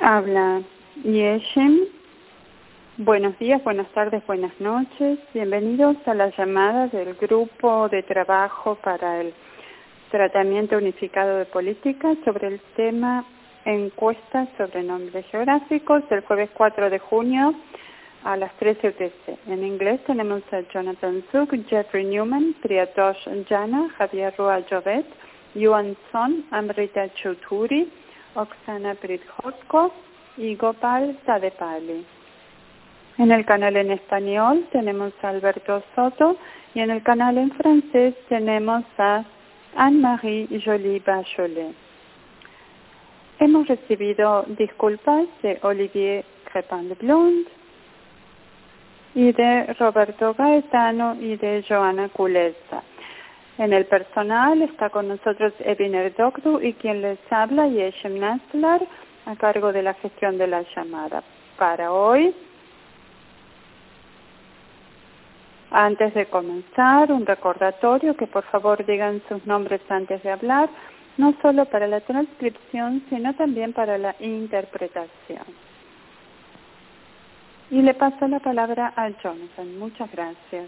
Habla Yeshem. Buenos días, buenas tardes, buenas noches. Bienvenidos a la llamada del Grupo de Trabajo para el Tratamiento Unificado de Políticas sobre el tema encuestas sobre nombres geográficos del jueves 4 de junio a las 13 UTC. En inglés tenemos a Jonathan Zuk, Jeffrey Newman, Priyatosh Jana, Javier Rua Jovet, Yuan Son, Amrita Choudhury, Oksana Prithotko y Gopal Sadepali. En el canal en español tenemos a Alberto Soto y en el canal en francés tenemos a Anne-Marie Joly-Bachelet. Hemos recibido disculpas de Olivier Crepin de Blonde y de Roberto Gaetano y de Joana Kulesa. En el personal está con nosotros Eviner Dogdu y quien les habla, Yeshem Naslar, a cargo de la gestión de la llamada. Para hoy, antes de comenzar, un recordatorio que por favor digan sus nombres antes de hablar, no solo para la transcripción, sino también para la interpretación. Y le paso la palabra a Jonathan. Muchas gracias.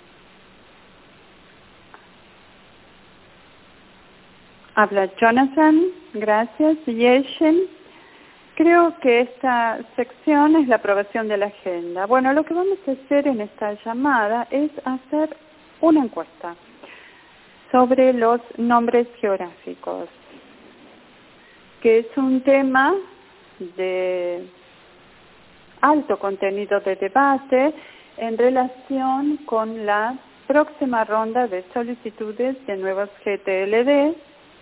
Habla Jonathan, gracias. Yeshem. Creo que esta sección es la aprobación de la agenda. Bueno, lo que vamos a hacer en esta llamada es hacer una encuesta sobre los nombres geográficos, que es un tema de alto contenido de debate en relación con la próxima ronda de solicitudes de nuevos GTLD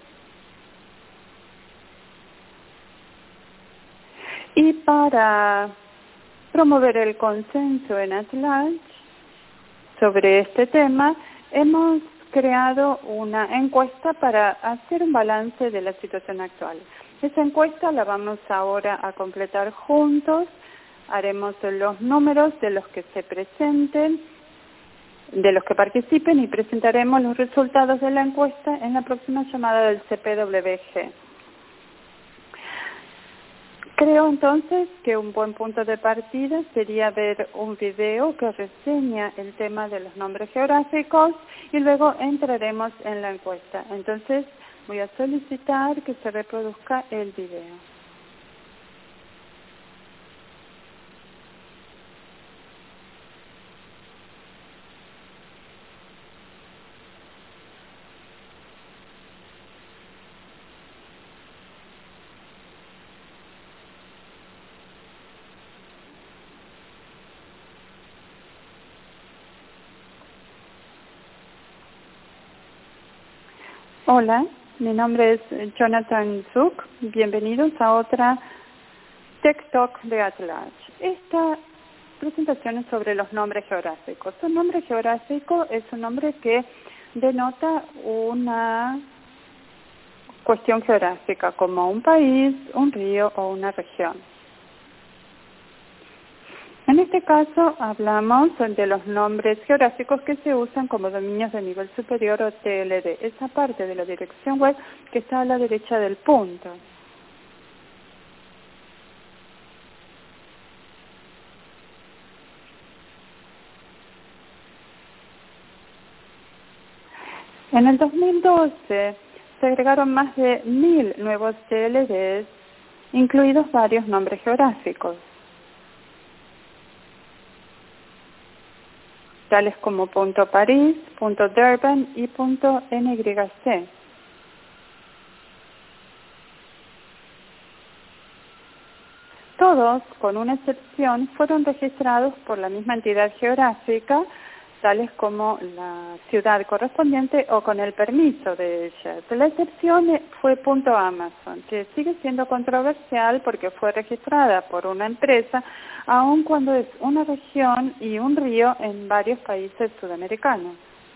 y para promover el consenso en Atlas sobre este tema, hemos creado una encuesta para hacer un balance de la situación actual. Esa encuesta la vamos ahora a completar juntos. Haremos los números de los que se presenten, de los que participen y presentaremos los resultados de la encuesta en la próxima llamada del CPWG. Creo entonces que un buen punto de partida sería ver un video que reseña el tema de los nombres geográficos y luego entraremos en la encuesta. Entonces voy a solicitar que se reproduzca el video. Hola, mi nombre es Jonathan Zuk. Bienvenidos a otra Tech Talk de Atlas. Esta presentación es sobre los nombres geográficos. Un nombre geográfico es un nombre que denota una cuestión geográfica, como un país, un río o una región. En este caso hablamos de los nombres geográficos que se usan como dominios de nivel superior o TLD, esa parte de la dirección web que está a la derecha del punto. En el 2012 se agregaron más de 1.000 nuevos TLDs, incluidos varios nombres geográficos, tales como .París, .Durban y .NYC. Todos, con una excepción, fueron registrados por la misma entidad geográfica, tales como la ciudad correspondiente o con el permiso de ellas. La excepción fue .Amazon, que sigue siendo controversial porque fue registrada por una empresa, aun cuando es una región y un río en varios países sudamericanos.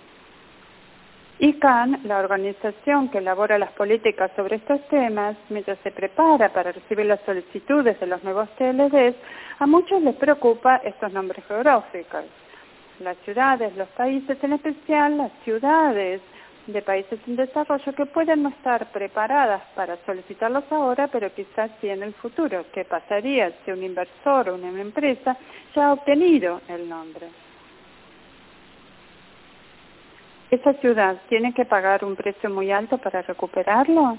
ICANN, la organización que elabora las políticas sobre estos temas, mientras se prepara para recibir las solicitudes de los nuevos TLDs, a muchos les preocupa estos nombres geográficos. Las ciudades, los países, en especial las ciudades de países en desarrollo que pueden no estar preparadas para solicitarlos ahora, pero quizás sí en el futuro. ¿Qué pasaría si un inversor o una empresa ya ha obtenido el nombre? ¿Esa ciudad tiene que pagar un precio muy alto para recuperarlo?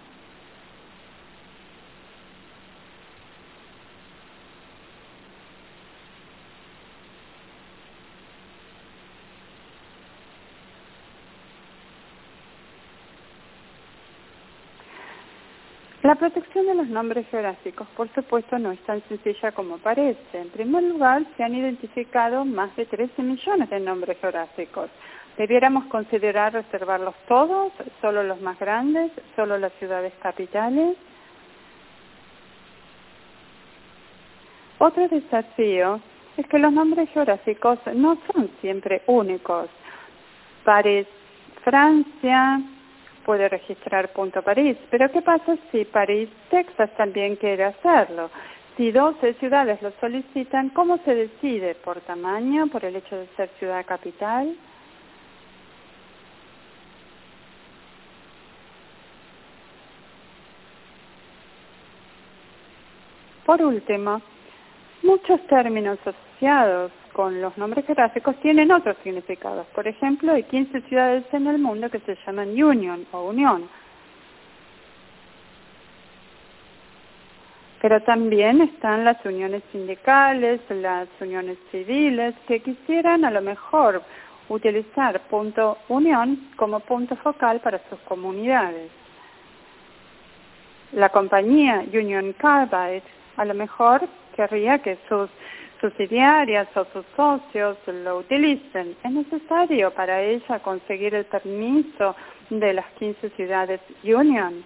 La protección de los nombres geográficos, por supuesto, no es tan sencilla como parece. En primer lugar, se han identificado más de 13 millones de nombres geográficos. ¿Debiéramos considerar reservarlos todos, solo los más grandes, solo las ciudades capitales? Otro desafío es que los nombres geográficos no son siempre únicos. París, Francia, puede registrar .París, pero ¿qué pasa si París, Texas también quiere hacerlo? Si 12 ciudades lo solicitan, ¿cómo se decide? ¿Por tamaño? ¿Por el hecho de ser ciudad capital? Por último, muchos términos asociados con los nombres geográficos tienen otros significados. Por ejemplo, hay 15 ciudades en el mundo que se llaman Union o Unión. Pero también están las uniones sindicales, las uniones civiles, que quisieran a lo mejor utilizar punto unión como punto focal para sus comunidades. La compañía Union Carbide a lo mejor querría que sus subsidiarias o sus socios lo utilicen. Es necesario para ella conseguir el permiso de las 15 ciudades Union.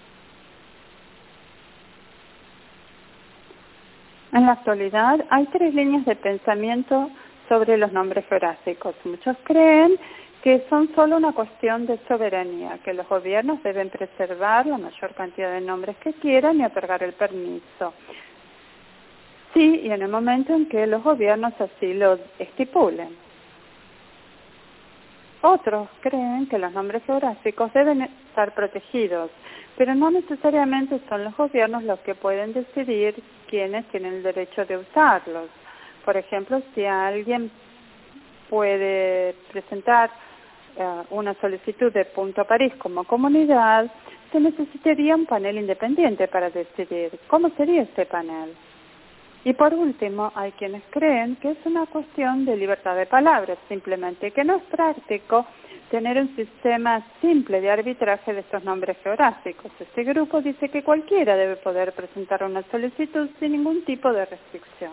En la actualidad hay 3 líneas de pensamiento sobre los nombres geográficos. Muchos creen que son solo una cuestión de soberanía, que los gobiernos deben preservar la mayor cantidad de nombres que quieran y otorgar el permiso. Sí, y en el momento en que los gobiernos así lo estipulen. Otros creen que los nombres geográficos deben estar protegidos, pero no necesariamente son los gobiernos los que pueden decidir quiénes tienen el derecho de usarlos. Por ejemplo, si alguien puede presentar una solicitud de .París como comunidad, se necesitaría un panel independiente para decidir cómo sería este panel. Y por último, hay quienes creen que es una cuestión de libertad de palabras, simplemente que no es práctico tener un sistema simple de arbitraje de estos nombres geográficos. Este grupo dice que cualquiera debe poder presentar una solicitud sin ningún tipo de restricción.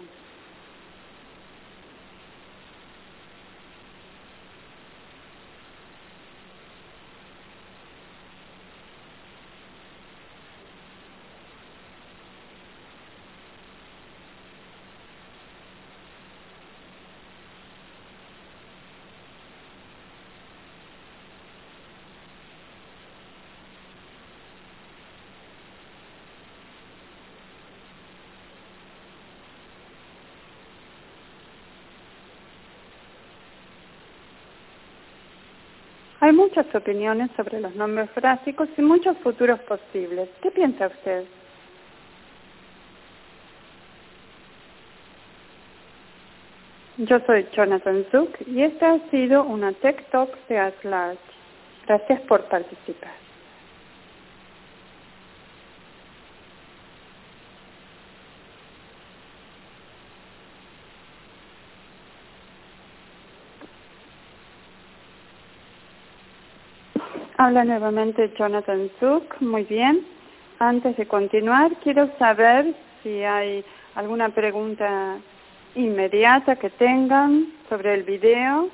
Hay muchas opiniones sobre los nombres geográficos y muchos futuros posibles. ¿Qué piensa usted? Yo soy Jonathan Zook y esta ha sido una Tech Talk de Ask Large. Gracias por participar. Habla nuevamente Jonathan Zook. Muy bien. Antes de continuar, quiero saber si hay alguna pregunta inmediata que tengan sobre el video.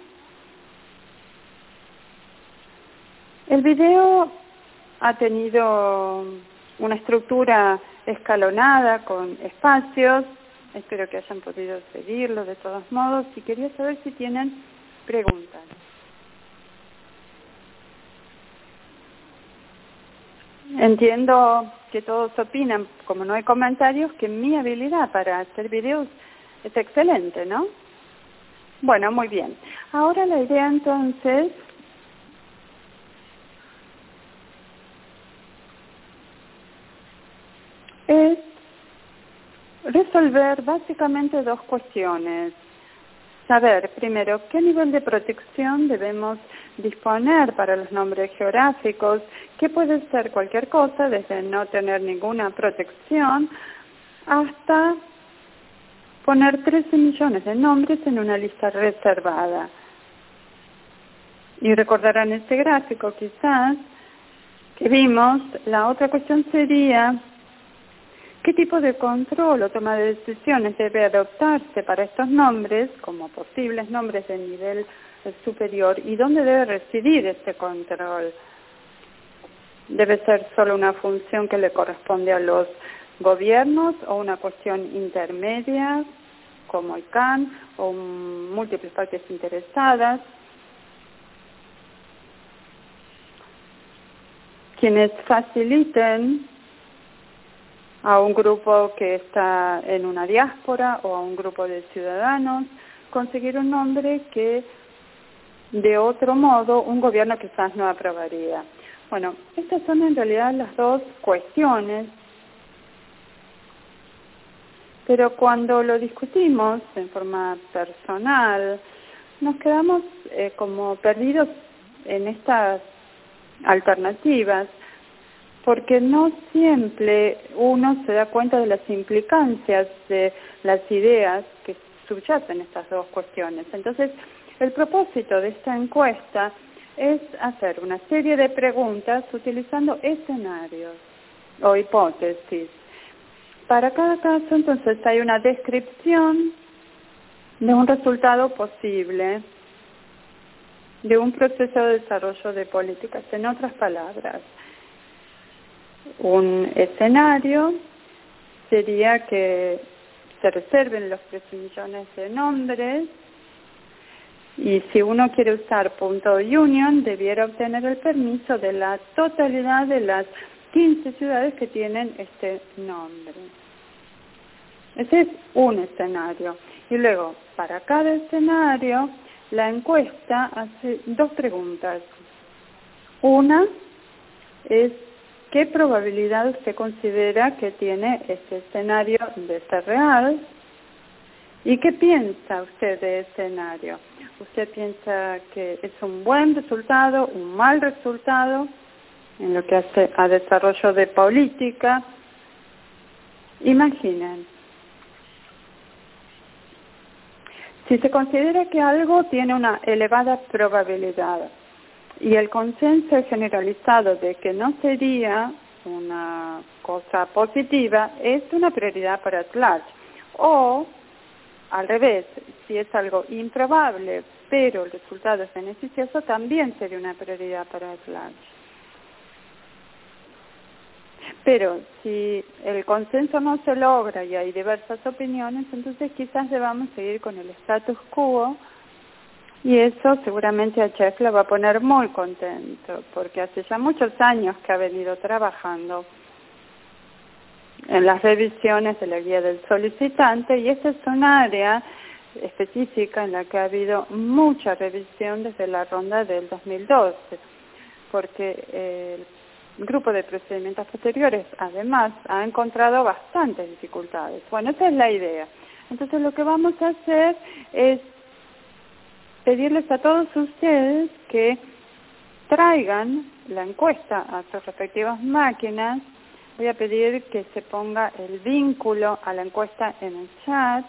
El video ha tenido una estructura escalonada con espacios. Espero que hayan podido seguirlo de todos modos. Y quería saber si tienen preguntas. Entiendo que todos opinan, como no hay comentarios, que mi habilidad para hacer videos es excelente, ¿no? Bueno, muy bien. Ahora la idea entonces es resolver básicamente dos cuestiones. Saber, primero, qué nivel de protección debemos disponer para los nombres geográficos, que puede ser cualquier cosa, desde no tener ninguna protección hasta poner 13 millones de nombres en una lista reservada. Y recordarán este gráfico quizás que vimos. La otra cuestión sería qué tipo de control o toma de decisiones debe adoptarse para estos nombres como posibles nombres de nivel superior y dónde debe residir este control. ¿Debe ser solo una función que le corresponde a los gobiernos o una cuestión intermedia como ICANN o múltiples partes interesadas? Quienes faciliten a un grupo que está en una diáspora o a un grupo de ciudadanos conseguir un nombre que de otro modo un gobierno quizás no aprobaría. Bueno, estas son en realidad las dos cuestiones, pero cuando lo discutimos en forma personal, nos quedamos como perdidos en estas alternativas, porque no siempre uno se da cuenta de las implicancias de las ideas que subyacen estas dos cuestiones. Entonces, el propósito de esta encuesta es hacer una serie de preguntas utilizando escenarios o hipótesis. Para cada caso, entonces, hay una descripción de un resultado posible, de un proceso de desarrollo de políticas. En otras palabras, un escenario sería que se reserven los 13 millones de nombres y si uno quiere usar .union debiera obtener el permiso de la totalidad de las 15 ciudades que tienen este nombre. Ese es un escenario. Y luego, para cada escenario, la encuesta hace dos preguntas. Una es ¿qué probabilidad usted considera que tiene este escenario de ser real? ¿Y qué piensa usted de escenario? ¿Usted piensa que es un buen resultado, un mal resultado en lo que hace a desarrollo de política? Imaginen, si se considera que algo tiene una elevada probabilidad y el consenso es generalizado de que no sería una cosa positiva, es una prioridad para Atlas. O, al revés, si es algo improbable, pero el resultado es beneficioso, también sería una prioridad para Atlas. Pero si el consenso no se logra y hay diversas opiniones, entonces quizás debamos seguir con el status quo y eso seguramente a Jeff lo va a poner muy contento porque hace ya muchos años que ha venido trabajando en las revisiones de la guía del solicitante y esta es un área específica en la que ha habido mucha revisión desde la ronda del 2012 porque el grupo de procedimientos posteriores, además, ha encontrado bastantes dificultades. Bueno, esa es la idea. Entonces, lo que vamos a hacer es pedirles a todos ustedes que traigan la encuesta a sus respectivas máquinas. Voy a pedir que se ponga el vínculo a la encuesta en el chat.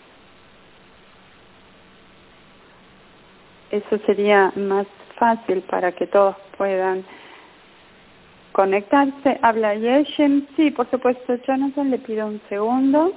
Eso sería más fácil para que todos puedan conectarse. Habla Yeshem. Sí, por supuesto, Jonathan, le pido un segundo.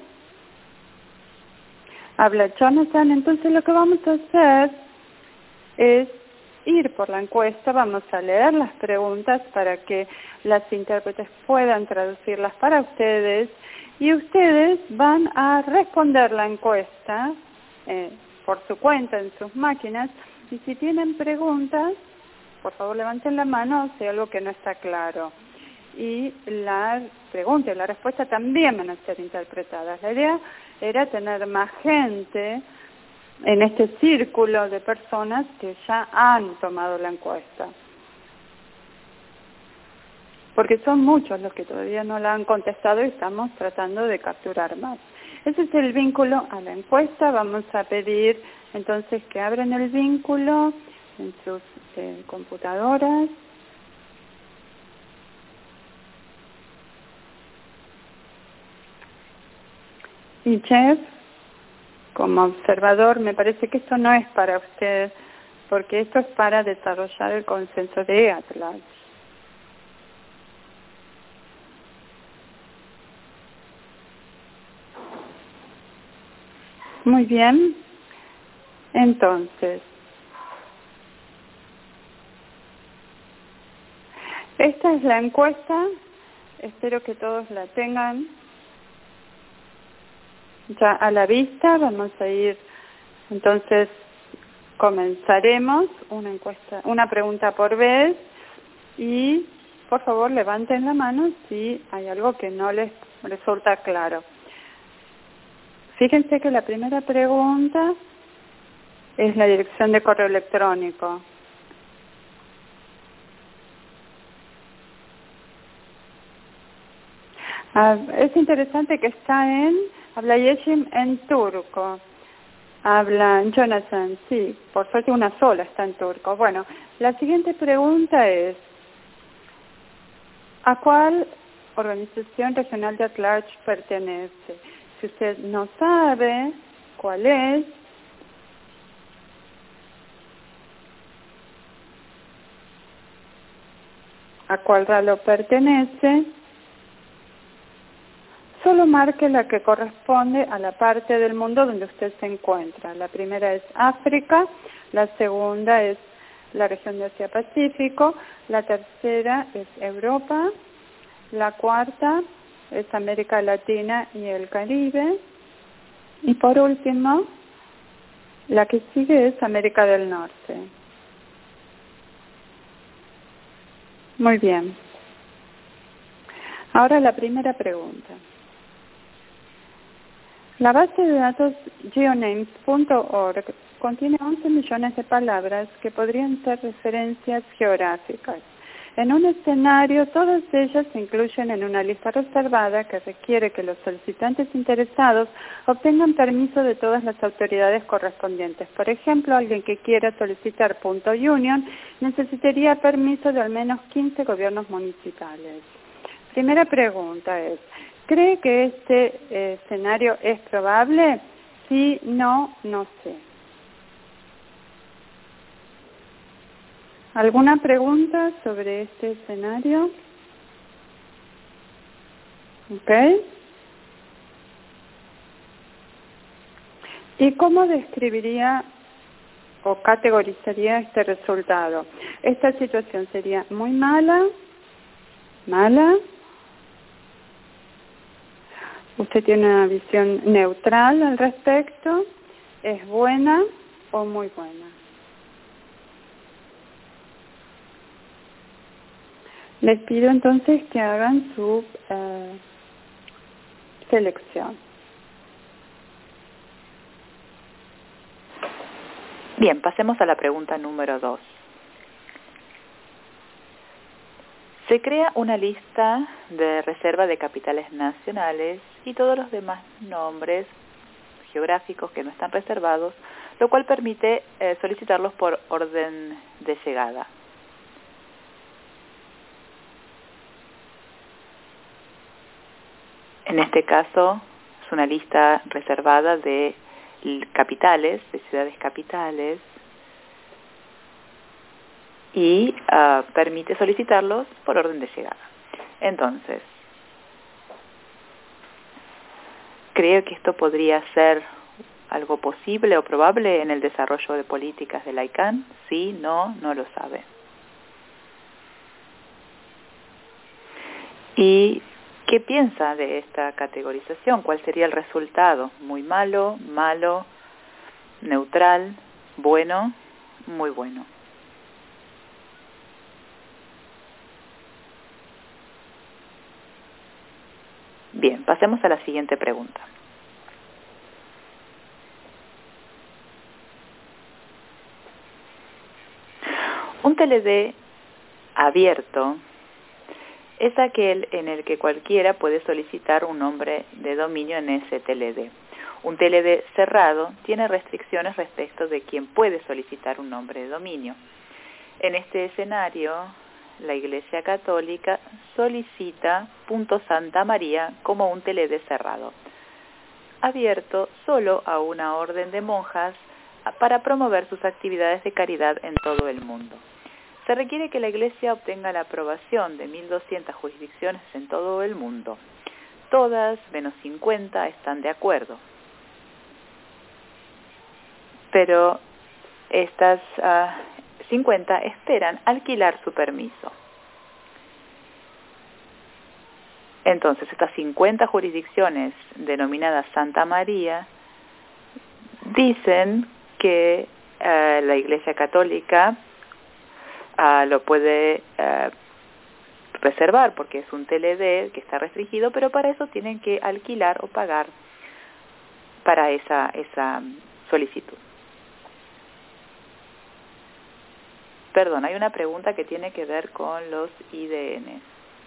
Habla Jonathan. Entonces lo que vamos a hacer es ir por la encuesta, vamos a leer las preguntas para que las intérpretes puedan traducirlas para ustedes y ustedes van a responder la encuesta por su cuenta en sus máquinas y si tienen preguntas, por favor levanten la mano si hay algo que no está claro. Y la pregunta y la respuesta también van a ser interpretadas. La idea era tener más gente en este círculo de personas que ya han tomado la encuesta. porque son muchos los que todavía no la han contestado y estamos tratando de capturar más. Ese es el vínculo a la encuesta. Vamos a pedir entonces que abran el vínculo en sus computadoras. Y Jeff, como observador, me parece que esto no es para usted, porque esto es para desarrollar el consenso de Atlas. Muy bien. Entonces, esta es la encuesta. Espero que todos la tengan ya a la vista. Vamos a ir, entonces, comenzaremos una encuesta, una pregunta por vez, y por favor levanten la mano si hay algo que no les resulta claro. Fíjense que la primera pregunta es la dirección de correo electrónico. Es interesante que está habla Yeşim en turco. Habla Jonathan, sí, por suerte una sola está en turco. Bueno, la siguiente pregunta es, ¿a cuál organización regional de Atlas pertenece? Si usted no sabe cuál es, a cuál ralo pertenece, solo marque la que corresponde a la parte del mundo donde usted se encuentra. La primera es África, la segunda es la región de Asia-Pacífico, la tercera es Europa, la cuarta es América Latina y el Caribe, y por último, la que sigue es América del Norte. Muy bien. Ahora la primera pregunta. La base de datos geonames.org contiene 11 millones de palabras que podrían ser referencias geográficas. En un escenario, todas ellas se incluyen en una lista reservada que requiere que los solicitantes interesados obtengan permiso de todas las autoridades correspondientes. Por ejemplo, alguien que quiera solicitar .union necesitaría permiso de al menos 15 gobiernos municipales. Primera pregunta es, ¿cree que este escenario es probable? Sí, no, no sé. ¿Alguna pregunta sobre este escenario? ¿Ok? ¿Y cómo describiría o categorizaría este resultado? Esta situación sería muy mala, mala. Usted tiene una visión neutral al respecto. ¿Es buena o muy buena? Les pido entonces que hagan su selección. Bien, pasemos a la pregunta número 2. Se crea una lista de reserva de capitales nacionales y todos los demás nombres geográficos que no están reservados, lo cual permite solicitarlos por orden de llegada. En este caso es una lista reservada de capitales, de ciudades capitales, y permite solicitarlos por orden de llegada. Entonces, ¿creo que esto podría ser algo posible o probable en el desarrollo de políticas de la ICANN? Sí, no, no lo sabe. ¿Y qué piensa de esta categorización? ¿Cuál sería el resultado? ¿Muy malo, malo, neutral, bueno, muy bueno? Bien, pasemos a la siguiente pregunta. Un TLD abierto es aquel en el que cualquiera puede solicitar un nombre de dominio en ese TLD. Un TLD cerrado tiene restricciones respecto de quién puede solicitar un nombre de dominio. En este escenario, la Iglesia Católica solicita .Santa María como un TLD cerrado, abierto solo a una orden de monjas para promover sus actividades de caridad en todo el mundo. Se requiere que la Iglesia obtenga la aprobación de 1.200 jurisdicciones en todo el mundo. Todas, menos 50, están de acuerdo. Pero estas 50 esperan alquilar su permiso. Entonces, estas 50 jurisdicciones denominadas Santa María dicen que la Iglesia Católica lo puede reservar porque es un TLD que está restringido, pero para eso tienen que alquilar o pagar para esa solicitud. Perdón, hay una pregunta que tiene que ver con los IDN.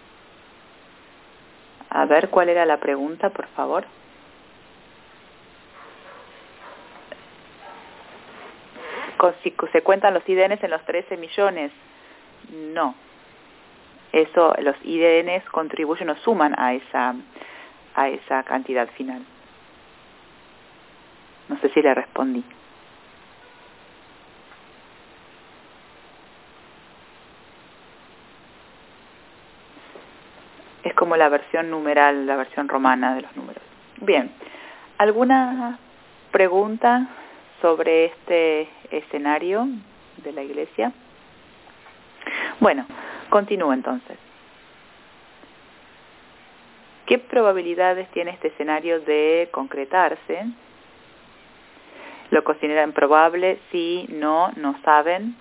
A ver, ¿cuál era la pregunta, por favor? Si se cuentan los IDNs en los 13 millones. No. Eso, los IDNs contribuyen o suman a esa cantidad final. No sé si le respondí. Es como la versión numeral, la versión romana de los números. Bien, ¿alguna pregunta sobre este escenario de la Iglesia? Bueno, continúo entonces. ¿Qué probabilidades tiene este escenario de concretarse? ¿Lo consideran probable? Sí, no saben.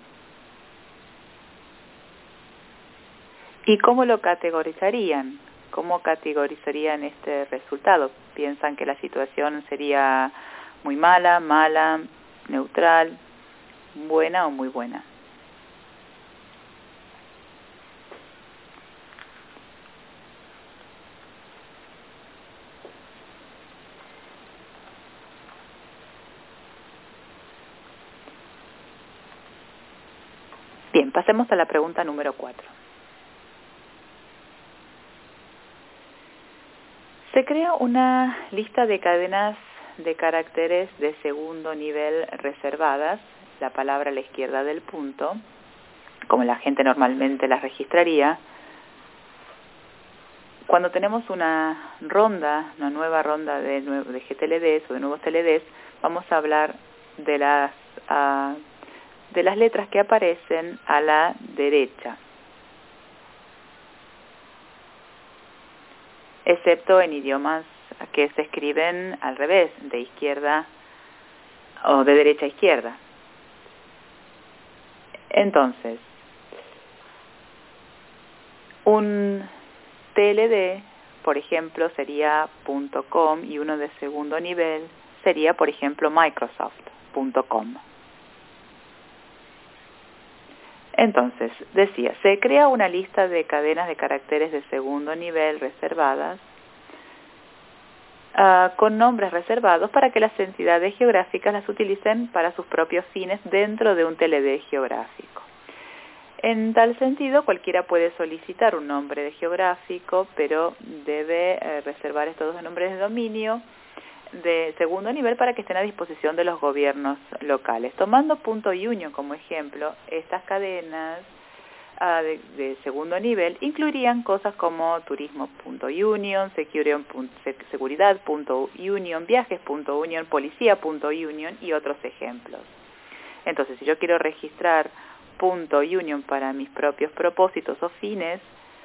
¿Y cómo lo categorizarían? ¿Cómo categorizarían este resultado? ¿Piensan que la situación sería muy mala, neutral, buena o muy buena? Bien, pasemos a la pregunta número 4. Se crea una lista de cadenas de caracteres de segundo nivel reservadas, la palabra a la izquierda del punto, como la gente normalmente las registraría. Cuando tenemos una nueva ronda de GTLDs o de nuevos TLDs, vamos a hablar de las letras que aparecen a la derecha, excepto en idiomas que se escriben al revés, de izquierda o de derecha a izquierda. Entonces, un TLD, por ejemplo, sería .com y uno de segundo nivel sería, por ejemplo, Microsoft.com. Entonces, decía, se crea una lista de cadenas de caracteres de segundo nivel reservadas con nombres reservados para que las entidades geográficas las utilicen para sus propios fines dentro de un TLD geográfico. En tal sentido, cualquiera puede solicitar un nombre de geográfico, pero debe reservar estos dos nombres de dominio de segundo nivel para que estén a disposición de los gobiernos locales. Tomando .union como ejemplo, estas cadenas de segundo nivel incluirían cosas como turismo.union, seguridad.union, viajes.union, policía.union y otros ejemplos. Entonces, si yo quiero registrar .union para mis propios propósitos o fines,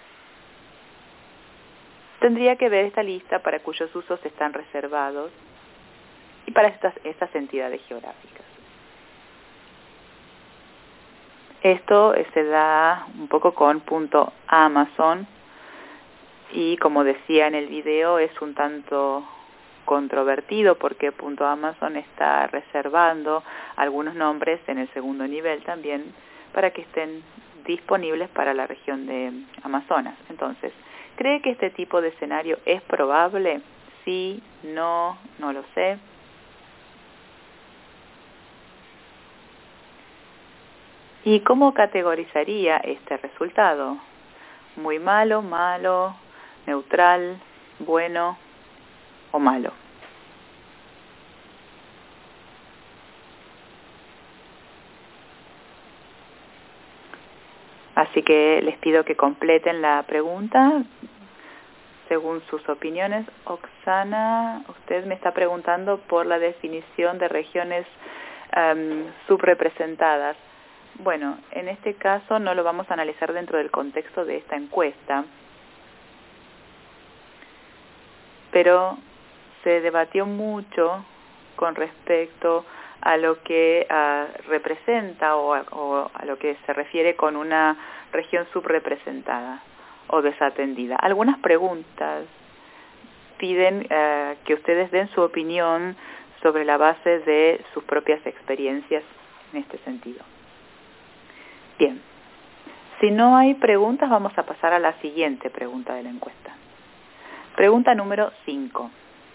tendría que ver esta lista para cuyos usos están reservados y para estas entidades geográficas. Esto se da un poco con .amazon y, como decía en el video, es un tanto controvertido porque .amazon está reservando algunos nombres en el segundo nivel también para que estén disponibles para la región de Amazonas. Entonces, ¿cree que este tipo de escenario es probable? Sí, no, no lo sé. ¿Y cómo categorizaría este resultado? ¿Muy malo, malo, neutral, bueno o malo? Así que les pido que completen la pregunta según sus opiniones. Oksana, usted me está preguntando por la definición de regiones subrepresentadas. Bueno, en este caso no lo vamos a analizar dentro del contexto de esta encuesta, pero se debatió mucho con respecto a lo que representa o a lo que se refiere con una región subrepresentada o desatendida. Algunas preguntas piden que ustedes den su opinión sobre la base de sus propias experiencias en este sentido. Bien, si no hay preguntas, vamos a pasar a la siguiente pregunta de la encuesta. Pregunta número 5.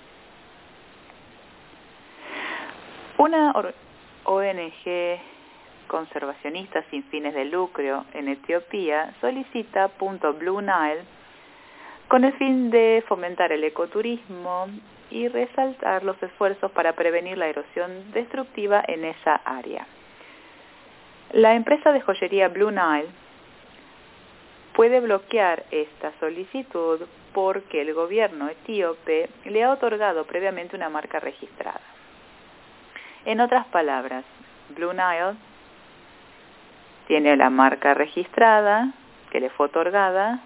Una ONG conservacionista sin fines de lucro en Etiopía solicita Punto Blue Nile con el fin de fomentar el ecoturismo y resaltar los esfuerzos para prevenir la erosión destructiva en esa área. La empresa de joyería Blue Nile puede bloquear esta solicitud porque el gobierno etíope le ha otorgado previamente una marca registrada. En otras palabras, Blue Nile tiene la marca registrada que le fue otorgada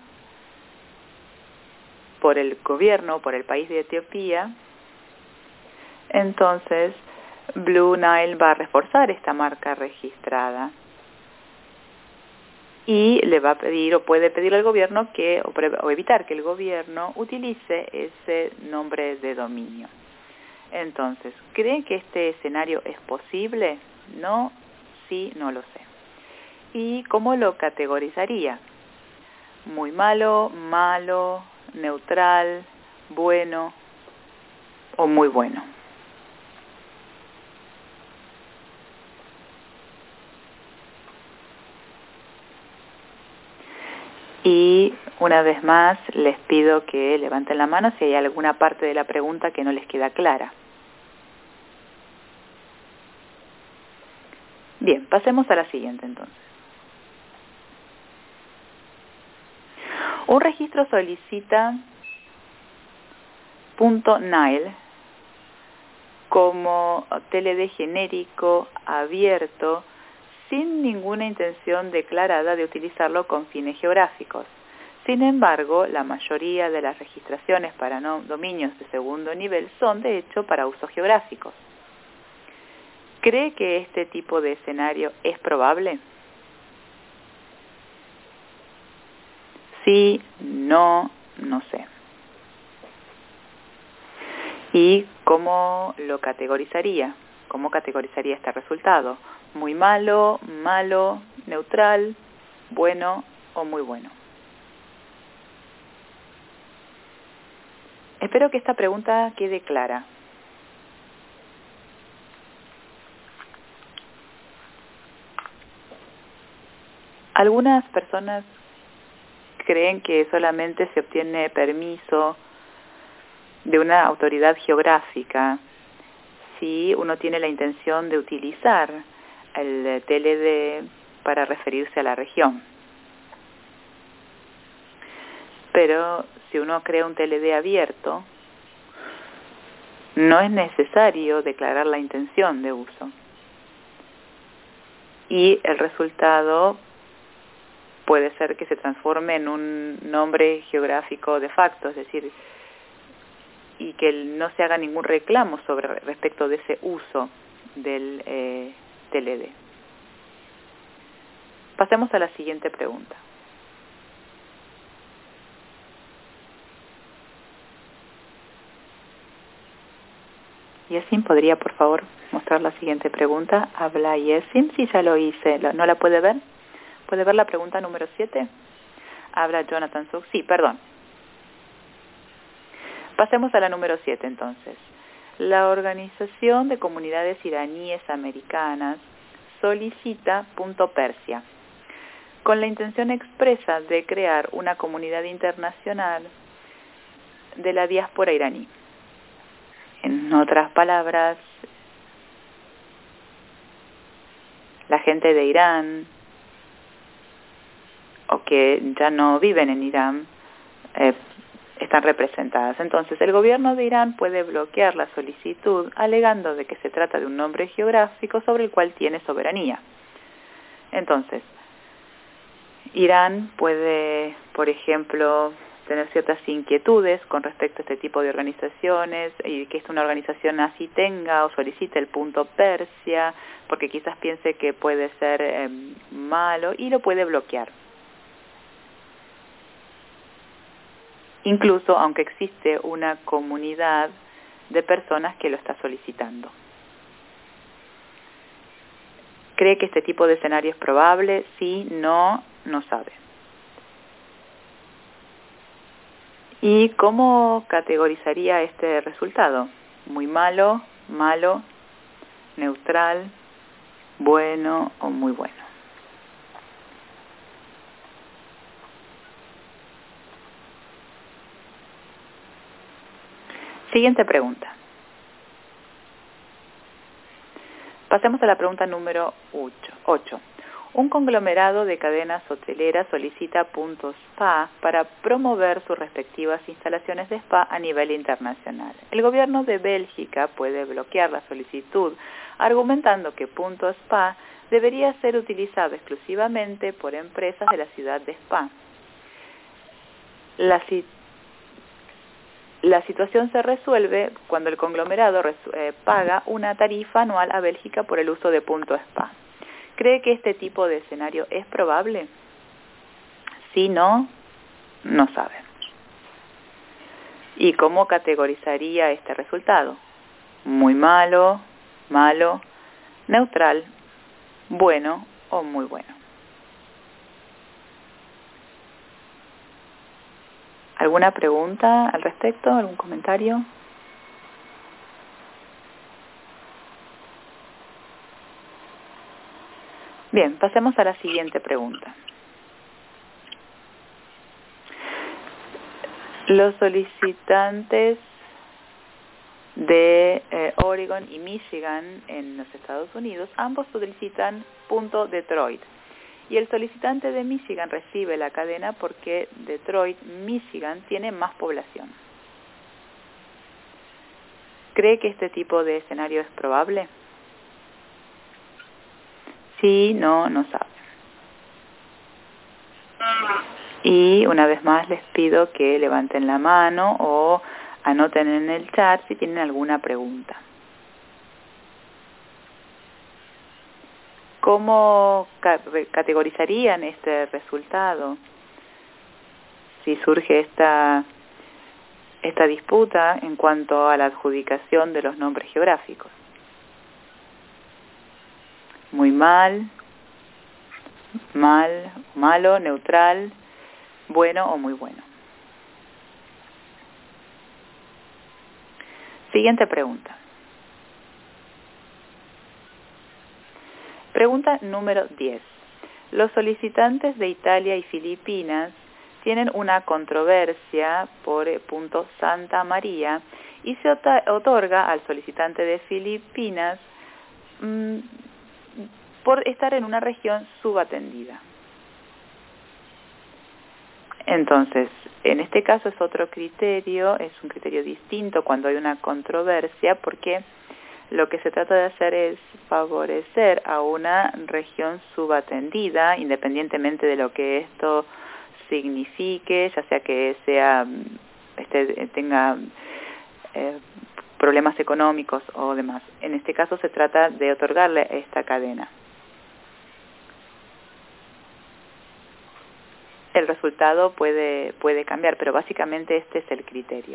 por el gobierno, por el país de Etiopía. Entonces, Blue Nile va a reforzar esta marca registrada y le va a pedir o puede pedir al gobierno o evitar que el gobierno utilice ese nombre de dominio. Entonces, ¿cree que este escenario es posible? No, sí, no lo sé. ¿Y cómo lo categorizaría? Muy malo, malo, neutral, bueno o muy bueno. Y una vez más les pido que levanten la mano si hay alguna parte de la pregunta que no les queda clara. Bien, pasemos a la siguiente entonces. Un registro solicita Punto Nile como TLD genérico, abierto, sin ninguna intención declarada de utilizarlo con fines geográficos. Sin embargo, la mayoría de las registraciones para dominios de segundo nivel son, de hecho, para usos geográficos. ¿Cree que este tipo de escenario es probable? Sí, no, no sé. ¿Y cómo lo categorizaría? ¿Cómo categorizaría este resultado? ¿Muy malo, malo, neutral, bueno o muy bueno? Espero que esta pregunta quede clara. Algunas personas creen que solamente se obtiene permiso de una autoridad geográfica si uno tiene la intención de utilizar el TLD para referirse a la región. Pero si uno crea un TLD abierto, no es necesario declarar la intención de uso. Y el resultado puede ser que se transforme en un nombre geográfico de facto, es decir, y que no se haga ningún reclamo respecto de ese uso del TLD. Pasemos a la siguiente pregunta. Yesim, ¿podría por favor mostrar la siguiente pregunta? Habla Yesim, si ya lo hice, ¿no la puede ver? ¿Puede ver la pregunta número 7? Habla Jonathan Suk. Sí, perdón. Pasemos a la número 7 entonces. La Organización de Comunidades Iraníes Americanas solicita .Persia con la intención expresa de crear una comunidad internacional de la diáspora iraní. En otras palabras, la gente de Irán o que ya no viven en Irán están representadas. Entonces, el gobierno de Irán puede bloquear la solicitud alegando de que se trata de un nombre geográfico sobre el cual tiene soberanía. Entonces, Irán puede, por ejemplo, tener ciertas inquietudes con respecto a este tipo de organizaciones y que una organización así tenga o solicite el .Persia porque quizás piense que puede ser malo y lo puede bloquear. Incluso aunque existe una comunidad de personas que lo está solicitando. ¿Cree que este tipo de escenario es probable? Sí, no sabe. ¿Y cómo categorizaría este resultado? Muy malo, malo, neutral, bueno o muy bueno. Siguiente pregunta. Pasemos a la pregunta número 8. Un conglomerado de cadenas hoteleras solicita .Spa para promover sus respectivas instalaciones de spa a nivel internacional. El gobierno de Bélgica puede bloquear la solicitud, argumentando que .Spa debería ser utilizado exclusivamente por empresas de la ciudad de Spa. La situación se resuelve cuando el conglomerado paga una tarifa anual a Bélgica por el uso de .Spa. ¿Cree que este tipo de escenario es probable? Si no sabe. ¿Y cómo categorizaría este resultado? Muy malo, malo, neutral, bueno o muy bueno. ¿Alguna pregunta al respecto? ¿Algún comentario? Bien, pasemos a la siguiente pregunta. Los solicitantes de Oregon y Michigan en los Estados Unidos, ambos solicitan .Detroit. Y el solicitante de Michigan recibe la cadena porque Detroit, Michigan, tiene más población. ¿Cree que este tipo de escenario es probable? Sí, no sabe. Y una vez más les pido que levanten la mano o anoten en el chat si tienen alguna pregunta. ¿Cómo categorizarían este resultado si surge esta disputa en cuanto a la adjudicación de los nombres geográficos? Muy mal, malo, neutral, bueno o muy bueno. Siguiente pregunta. Pregunta número 10. Los solicitantes de Italia y Filipinas tienen una controversia por Santa María y se otorga al solicitante de Filipinas por estar en una región subatendida. Entonces, en este caso es otro criterio, es un criterio distinto cuando hay una controversia, porque lo que se trata de hacer es favorecer a una región subatendida, independientemente de lo que esto signifique, ya sea que tenga problemas económicos o demás. En este caso se trata de otorgarle esta cadena. El resultado puede cambiar, pero básicamente este es el criterio.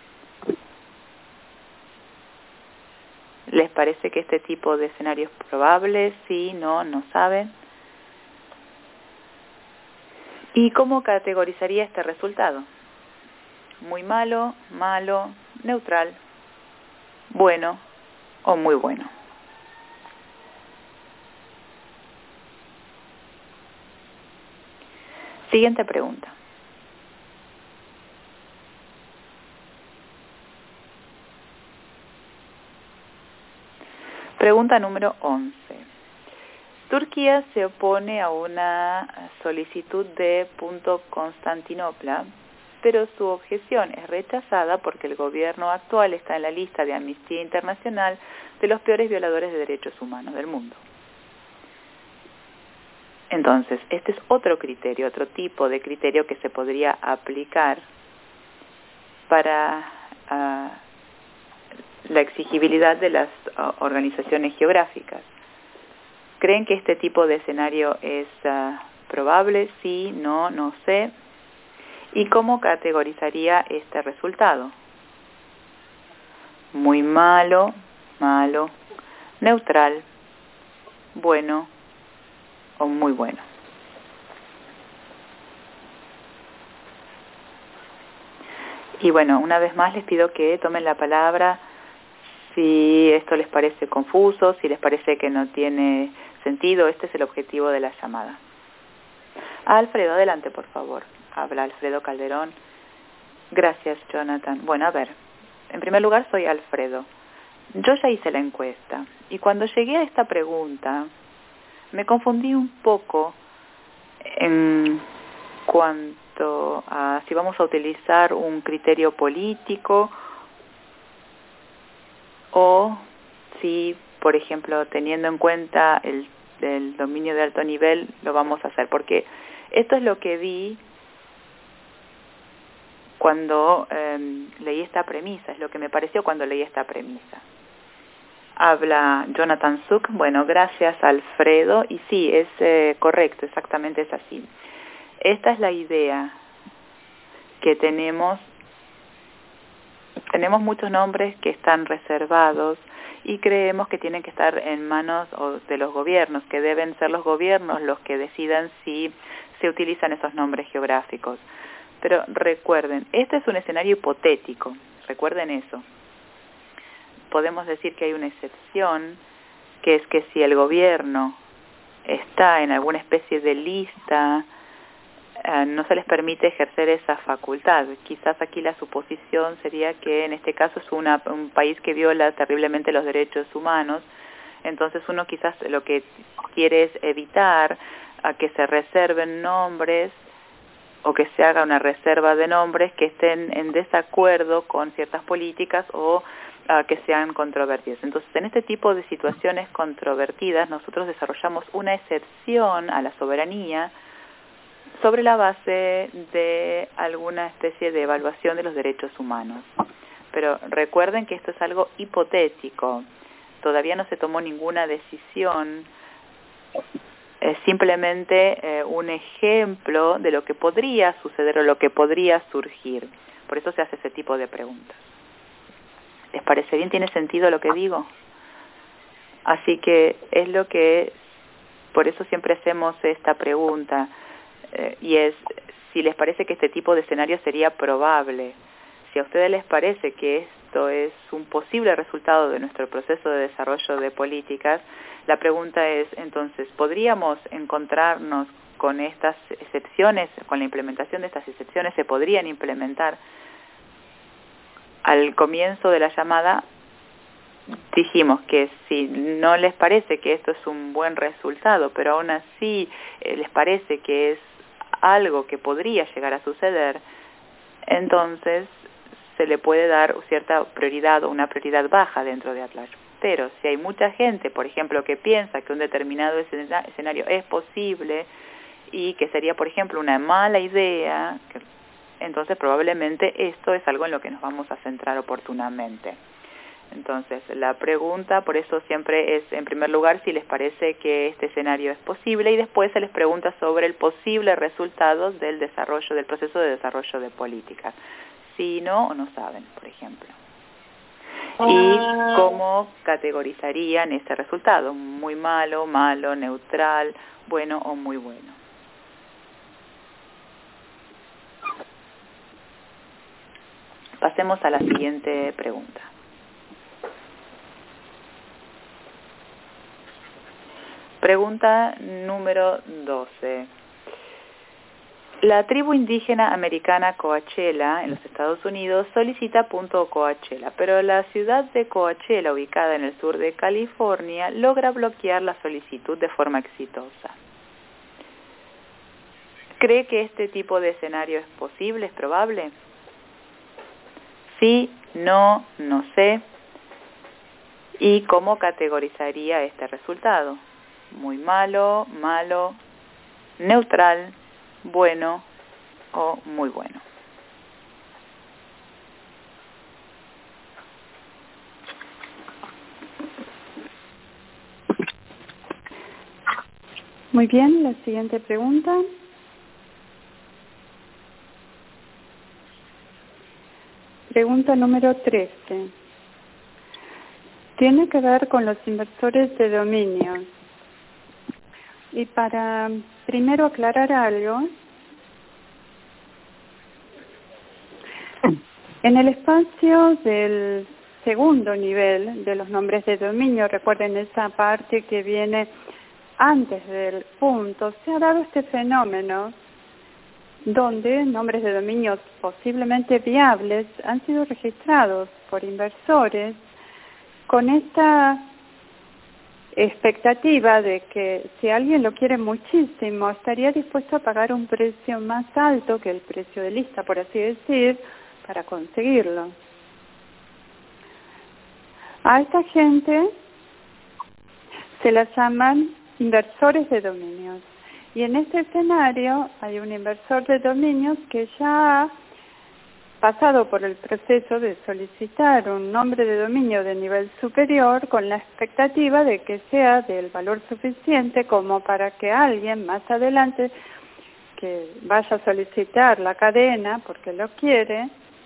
¿Les parece que este tipo de escenario es probable? Sí, no saben. ¿Y cómo categorizaría este resultado? Muy malo, malo, neutral, bueno o muy bueno. Siguiente pregunta. Pregunta número 11. Turquía se opone a una solicitud de Punto Constantinopla, pero su objeción es rechazada porque el gobierno actual está en la lista de Amnistía Internacional de los peores violadores de derechos humanos del mundo. Entonces, este es otro criterio, otro tipo de criterio que se podría aplicar para la exigibilidad de las organizaciones geográficas. ¿Creen que este tipo de escenario es probable? Sí, no sé. ¿Y cómo categorizaría este resultado? Muy malo, malo, neutral, bueno o muy bueno. Y bueno, una vez más les pido que tomen la palabra si esto les parece confuso, si les parece que no tiene sentido. Este es el objetivo de la llamada. Alfredo, adelante, por favor. Habla Alfredo Calderón. Gracias, Jonathan. Bueno, a ver, en primer lugar soy Alfredo. Yo ya hice la encuesta y cuando llegué a esta pregunta me confundí un poco en cuanto a si vamos a utilizar un criterio político o si, por ejemplo, teniendo en cuenta el dominio de alto nivel, lo vamos a hacer, porque esto es lo que vi cuando leí esta premisa, es lo que me pareció cuando leí esta premisa. Habla Jonathan Suk. Bueno, gracias Alfredo, y sí, es correcto, exactamente es así. Esta es la idea que tenemos muchos nombres que están reservados y creemos que tienen que estar en manos de los gobiernos, que deben ser los gobiernos los que decidan si se utilizan esos nombres geográficos. Pero recuerden, este es un escenario hipotético, recuerden eso. Podemos decir que hay una excepción, que es que si el gobierno está en alguna especie de lista, no se les permite ejercer esa facultad. Quizás aquí la suposición sería que en este caso es un país que viola terriblemente los derechos humanos, entonces uno quizás lo que quiere es evitar a que se reserven nombres o que se haga una reserva de nombres que estén en desacuerdo con ciertas políticas o que sean controvertidas. Entonces, en este tipo de situaciones controvertidas, nosotros desarrollamos una excepción a la soberanía sobre la base de alguna especie de evaluación de los derechos humanos. Pero recuerden que esto es algo hipotético. Todavía no se tomó ninguna decisión. Es simplemente un ejemplo de lo que podría suceder o lo que podría surgir. Por eso se hace ese tipo de preguntas. ¿Les parece bien? ¿Tiene sentido lo que digo? Así que es lo que, por eso siempre hacemos esta pregunta, y es si les parece que este tipo de escenario sería probable. Si a ustedes les parece que esto es un posible resultado de nuestro proceso de desarrollo de políticas, la pregunta es, entonces, ¿podríamos encontrarnos con estas excepciones, con la implementación de estas excepciones? ¿Se podrían implementar? Al comienzo de la llamada dijimos que si no les parece que esto es un buen resultado, pero aún así les parece que es algo que podría llegar a suceder, entonces se le puede dar cierta prioridad o una prioridad baja dentro de Atlas. Pero si hay mucha gente, por ejemplo, que piensa que un determinado escenario es posible y que sería, por ejemplo, una mala idea, entonces probablemente esto es algo en lo que nos vamos a centrar oportunamente. Entonces, la pregunta, por eso siempre es, en primer lugar, si les parece que este escenario es posible, y después se les pregunta sobre el posible resultado del desarrollo, del proceso de desarrollo de políticas. Si no o no saben, por ejemplo. Y cómo categorizarían ese resultado, muy malo, malo, neutral, bueno o muy bueno. Pasemos a la siguiente pregunta. Pregunta número 12. La tribu indígena americana Coachella en los Estados Unidos solicita punto Coachella, pero la ciudad de Coachella, ubicada en el sur de California, logra bloquear la solicitud de forma exitosa. ¿Cree que este tipo de escenario es posible, es probable? Sí, no, no sé. ¿Y cómo categorizaría este resultado? Muy malo, malo, neutral, bueno o muy bueno. Muy bien, la siguiente pregunta. Pregunta número 13. Tiene que ver con los inversores de dominios. Y para primero aclarar algo, en el espacio del segundo nivel de los nombres de dominio, recuerden esa parte que viene antes del punto, se ha dado este fenómeno donde nombres de dominios posiblemente viables han sido registrados por inversores con esta expectativa de que si alguien lo quiere muchísimo, estaría dispuesto a pagar un precio más alto que el precio de lista, por así decir, para conseguirlo. A esta gente se las llaman inversores de dominios. Y en este escenario hay un inversor de dominios que ya ha pasado por el proceso de solicitar un nombre de dominio de nivel superior con la expectativa de que sea del valor suficiente como para que alguien más adelante que vaya a solicitar la cadena porque lo quiere,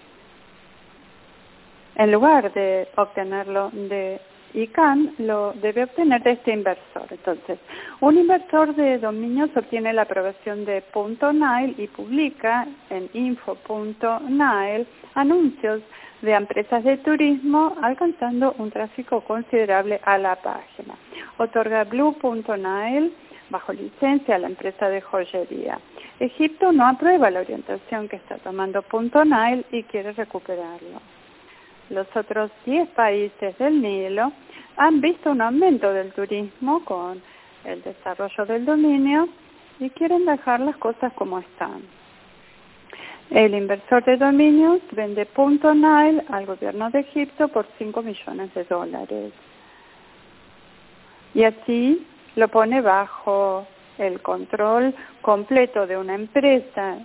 en lugar de obtenerlo de ICANN, lo debe obtener de este inversor. Entonces, un inversor de dominios obtiene la aprobación de .nile y publica en info.nile anuncios de empresas de turismo, alcanzando un tráfico considerable a la página. Otorga blue.nile bajo licencia a la empresa de joyería. Egipto no aprueba la orientación que está tomando .nile y quiere recuperarlo. Los otros 10 países del Nilo han visto un aumento del turismo con el desarrollo del dominio y quieren dejar las cosas como están. El inversor de dominios vende .nile al gobierno de Egipto por $5 millones. Y así lo pone bajo el control completo de una empresa,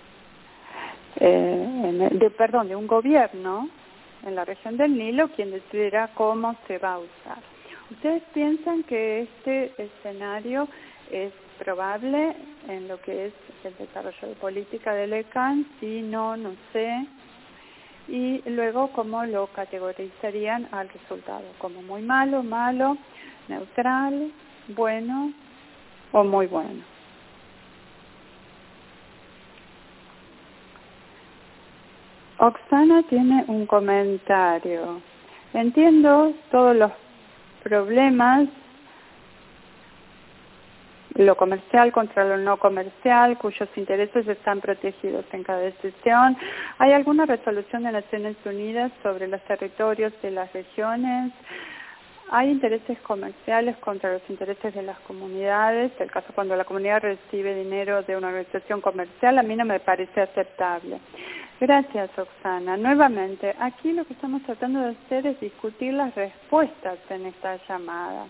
de un gobierno en la región del Nilo, quien decidirá cómo se va a usar. ¿Ustedes piensan que este escenario es probable en lo que es el desarrollo de política del ECAN? Sí, no, no sé. Y luego, ¿cómo lo categorizarían al resultado? ¿Como muy malo, malo, neutral, bueno o muy bueno? Oksana tiene un comentario. Entiendo todos los problemas, lo comercial contra lo no comercial, cuyos intereses están protegidos en cada decisión. ¿Hay alguna resolución de Naciones Unidas sobre los territorios de las regiones? ¿Hay intereses comerciales contra los intereses de las comunidades? El caso cuando la comunidad recibe dinero de una organización comercial, a mí no me parece aceptable. Gracias, Oksana. Nuevamente, aquí lo que estamos tratando de hacer es discutir las respuestas en esta llamada.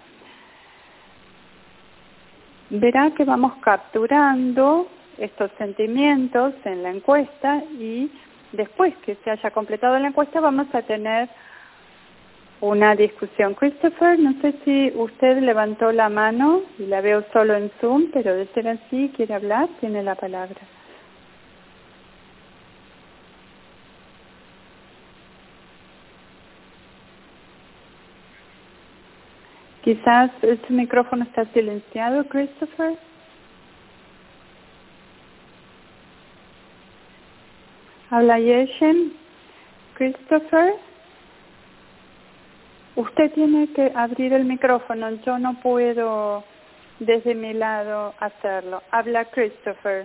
Verá que vamos capturando estos sentimientos en la encuesta y después que se haya completado la encuesta vamos a tener una discusión. Christopher, no sé si usted levantó la mano y la veo solo en Zoom, pero de ser así, quiere hablar, tiene la palabra. Quizás su micrófono está silenciado, Christopher. Habla Yeshen. Christopher, usted tiene que abrir el micrófono, yo no puedo desde mi lado hacerlo. Habla Christopher.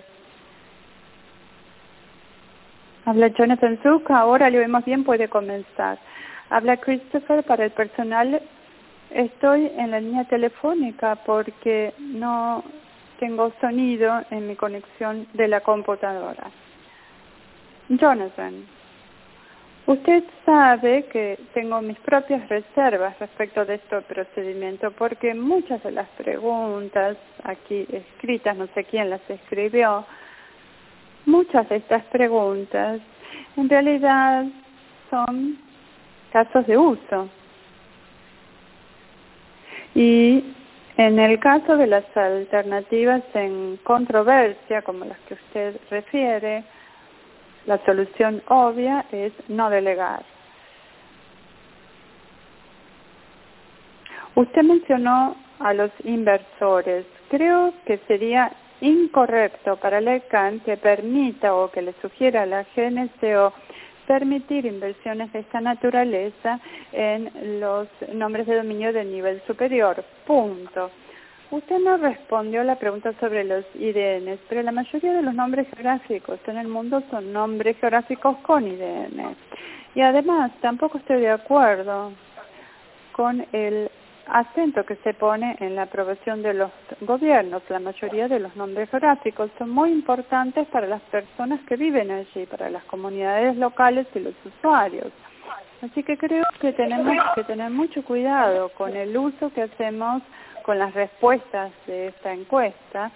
Habla Jonathan Zuck, ahora le oímos bien, puede comenzar. Habla Christopher, para el personal estoy en la línea telefónica porque no tengo sonido en mi conexión de la computadora. Jonathan, usted sabe que tengo mis propias reservas respecto de este procedimiento porque muchas de las preguntas aquí escritas, no sé quién las escribió, muchas de estas preguntas en realidad son casos de uso. Y en el caso de las alternativas en controversia, como las que usted refiere, la solución obvia es no delegar. Usted mencionó a los inversores. Creo que sería incorrecto para la ECAN que permita o que le sugiera a la GNCO permitir inversiones de esta naturaleza en los nombres de dominio de nivel superior. Punto. Usted no respondió a la pregunta sobre los IDNs, pero la mayoría de los nombres geográficos en el mundo son nombres geográficos con IDN. Y además, tampoco estoy de acuerdo con el acento que se pone en la aprobación de los gobiernos. La mayoría de los nombres geográficos son muy importantes para las personas que viven allí, para las comunidades locales y los usuarios. Así que creo que tenemos que tener mucho cuidado con el uso que hacemos con las respuestas de esta encuesta,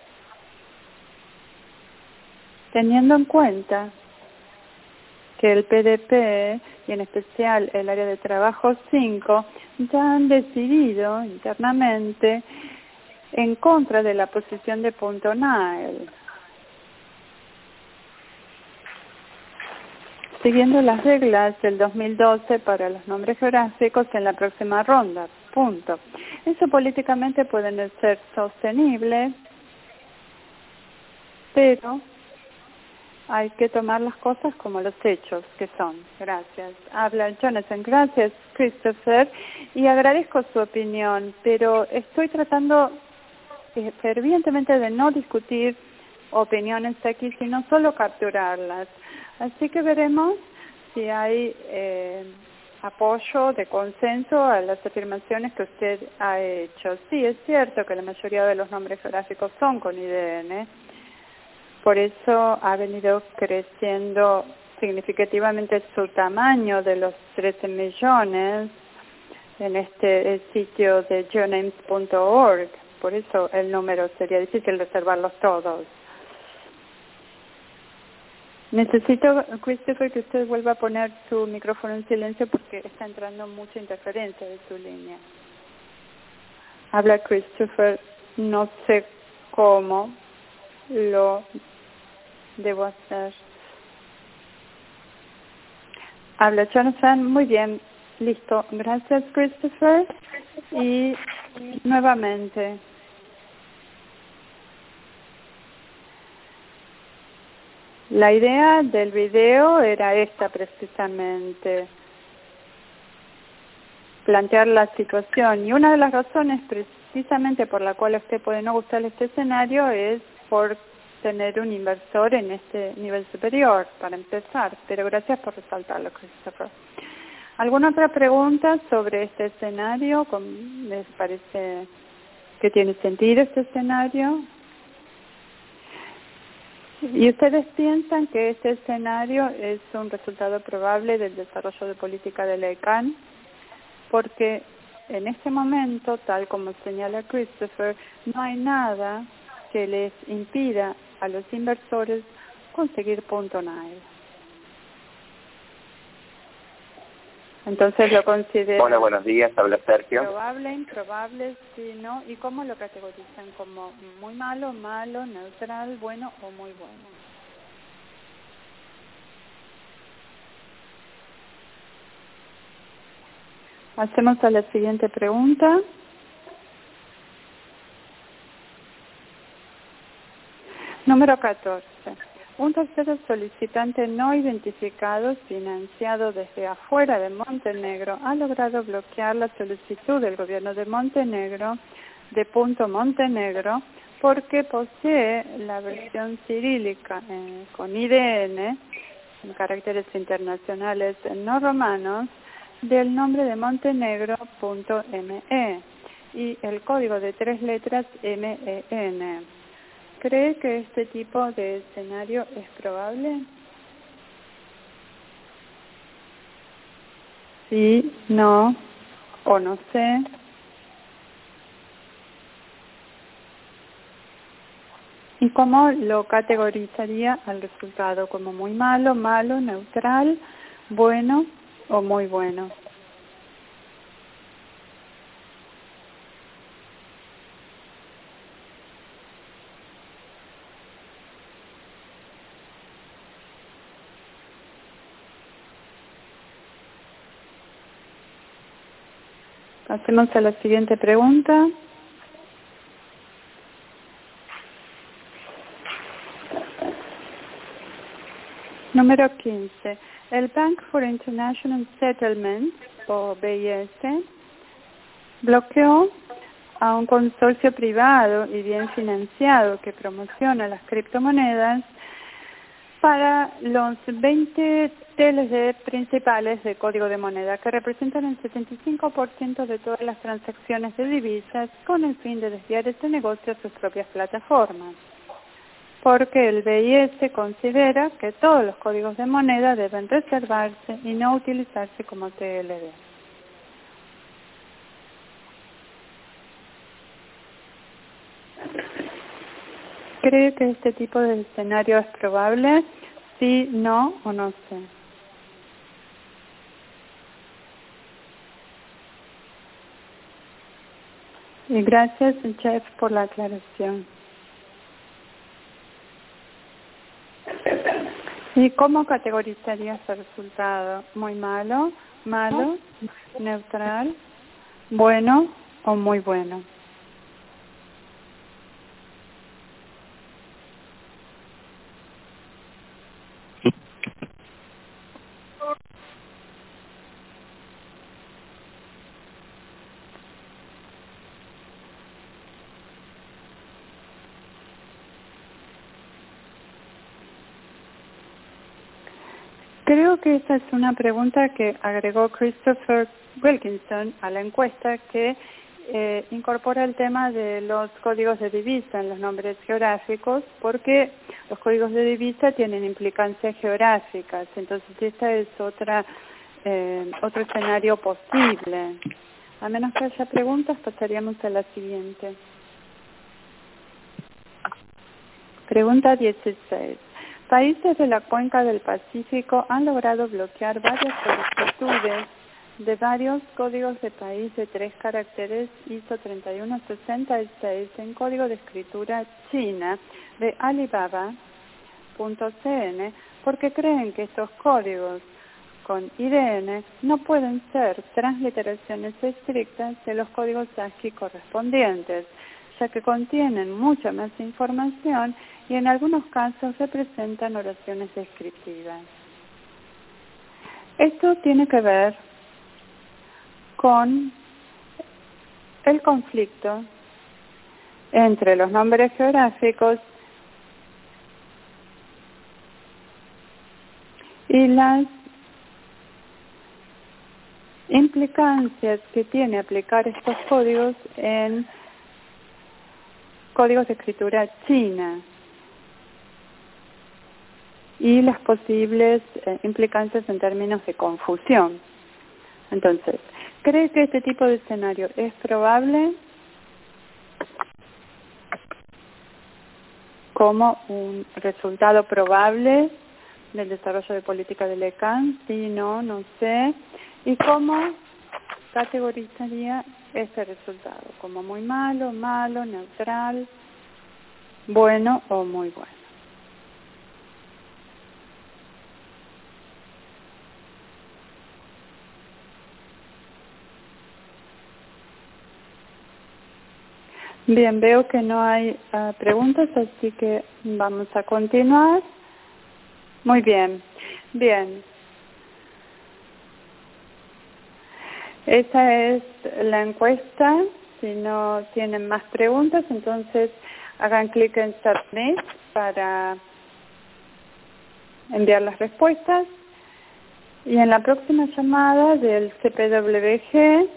teniendo en cuenta que el PDP y en especial el área de trabajo 5 ya han decidido internamente en contra de la posición de .NILE, siguiendo las reglas del 2012 para los nombres geográficos en la próxima ronda. Punto. Eso políticamente puede no ser sostenible, pero hay que tomar las cosas como los hechos que son. Gracias. Habla Jonathan. Gracias, Christopher. Y agradezco su opinión, pero estoy tratando fervientemente de no discutir opiniones aquí, sino solo capturarlas. Así que veremos si hay apoyo de consenso a las afirmaciones que usted ha hecho. Sí, es cierto que la mayoría de los nombres geográficos son con IDN. Por eso ha venido creciendo significativamente su tamaño de los 13 millones en este sitio de geonames.org. Por eso el número sería difícil reservarlos todos. Necesito, Christopher, que usted vuelva a poner su micrófono en silencio porque está entrando mucha interferencia de su línea. Habla Christopher, no sé cómo lo debo hacer. Habla Jonathan, muy bien, listo. Gracias, Christopher. Y nuevamente, la idea del video era esta precisamente, plantear la situación. Y una de las razones precisamente por la cual a usted puede no gustarle este escenario es por tener un inversor en este nivel superior, para empezar. Pero gracias por resaltarlo, Christopher. ¿Alguna otra pregunta sobre este escenario? ¿Les parece que tiene sentido este escenario? ¿Y ustedes piensan que este escenario es un resultado probable del desarrollo de política de la ECAN? Porque en este momento, tal como señala Christopher, no hay nada que les impida a los inversores conseguir .NILE. Entonces lo considero... Hola, buenos días, habla Sergio. Probable, improbable, sí, no. ¿Y cómo lo categorizan? ¿Como muy malo, malo, neutral, bueno o muy bueno? Hacemos a la siguiente pregunta. Número 14. Un tercero solicitante no identificado, financiado desde afuera de Montenegro, ha logrado bloquear la solicitud del gobierno de Montenegro, de punto Montenegro, porque posee la versión cirílica con IDN, en caracteres internacionales no romanos, del nombre de Montenegro.me y el código de 3 letras MEN. ¿Cree que este tipo de escenario es probable? Sí, no o no sé. ¿Y cómo lo categorizaría al resultado? ¿Como muy malo, malo, neutral, bueno o muy bueno? Pasemos a la siguiente pregunta. Número 15. El Bank for International Settlements, o BIS, bloqueó a un consorcio privado y bien financiado que promociona las criptomonedas para los 20 TLD principales de código de moneda, que representan el 75% de todas las transacciones de divisas, con el fin de desviar este negocio a sus propias plataformas. Porque el BIS considera que todos los códigos de moneda deben reservarse y no utilizarse como TLD. ¿Cree que este tipo de escenario es probable? Sí, no o no sé. Y gracias, Jeff, por la aclaración. ¿Y cómo categorizaría este resultado? ¿Muy malo, malo, neutral, bueno o muy bueno? Creo que esta es una pregunta que agregó Christopher Wilkinson a la encuesta, que incorpora el tema de los códigos de divisa en los nombres geográficos, porque los códigos de divisa tienen implicancias geográficas. Entonces, esta es otro escenario posible. A menos que haya preguntas, pasaríamos a la siguiente. Pregunta 16. Países de la cuenca del Pacífico han logrado bloquear varias solicitudes de varios códigos de país de 3 caracteres ISO 3166 en código de escritura china de Alibaba.cn porque creen que estos códigos con IDN no pueden ser transliteraciones estrictas de los códigos ASCII correspondientes, ya que contienen mucha más información y en algunos casos representan oraciones descriptivas. Esto tiene que ver con el conflicto entre los nombres geográficos y las implicancias que tiene aplicar estos códigos en códigos de escritura china y las posibles implicancias en términos de confusión. Entonces, ¿cree que este tipo de escenario es probable como un resultado probable del desarrollo de política de LECAN? Sí, no, no sé. ¿Y cómo categorizaría este resultado? ¿Como muy malo, malo, neutral, bueno o muy bueno? Bien, veo que no hay preguntas, así que vamos a continuar. Muy bien, bien. Esa es la encuesta. Si no tienen más preguntas, entonces hagan clic en Submit para enviar las respuestas. Y en la próxima llamada del CPWG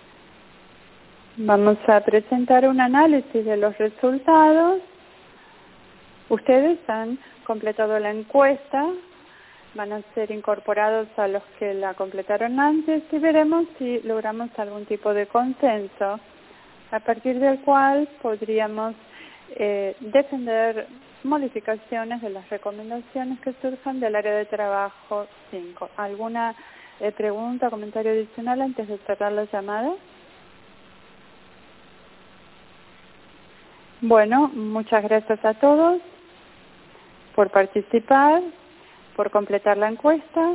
vamos a presentar un análisis de los resultados. Ustedes han completado la encuesta, van a ser incorporados a los que la completaron antes y veremos si logramos algún tipo de consenso, a partir del cual podríamos defender modificaciones de las recomendaciones que surjan del área de trabajo 5. ¿Alguna pregunta o comentario adicional antes de cerrar la llamada? Bueno, muchas gracias a todos por participar, por completar la encuesta.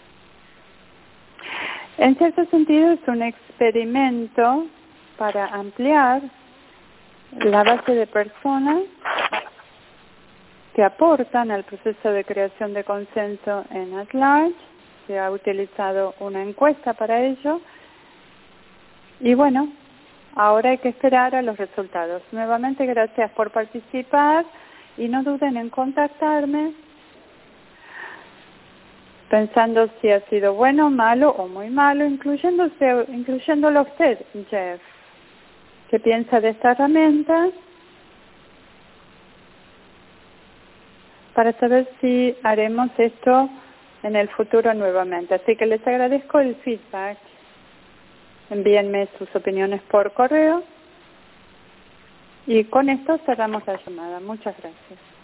En cierto sentido es un experimento para ampliar la base de personas que aportan al proceso de creación de consenso en @large. Se ha utilizado una encuesta para ello. Y bueno, ahora hay que esperar a los resultados. Nuevamente, gracias por participar y no duden en contactarme pensando si ha sido bueno, malo o muy malo, incluyéndolo a usted, Jeff. ¿Qué piensa de esta herramienta? Para saber si haremos esto en el futuro nuevamente. Así que les agradezco el feedback. Envíenme sus opiniones por correo. Y con esto cerramos la llamada. Muchas gracias.